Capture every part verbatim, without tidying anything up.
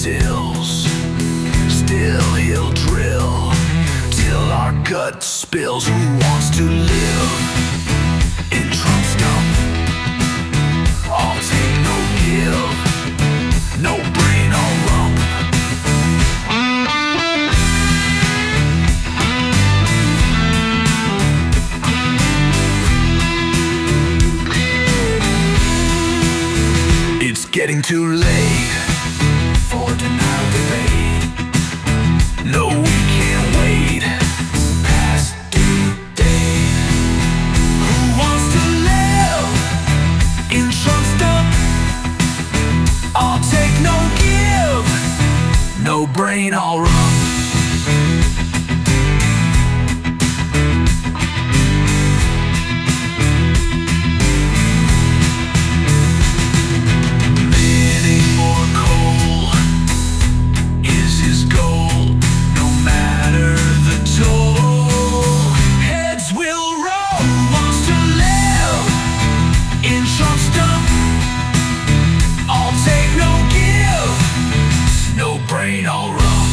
sills. Still he'll drill till our gut spills. Who wants to live in Trump's dump? I'll take no give, no brain or rump. It's getting too late for denial debate. No, we can't wait past due date. Who wants to live in Trump's dump? I'll take no give, no brain, I'll run. Brain all wrong.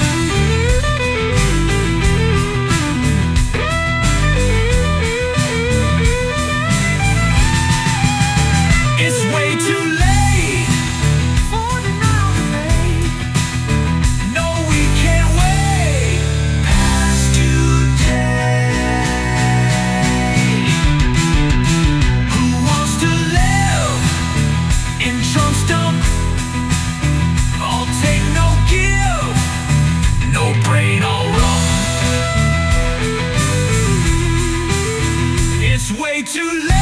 It's way too late for denial debate. No, we can't wait past due date. Who wants to live in Trump's dump? I'll take no give, no brain, all wrong. It's way too late.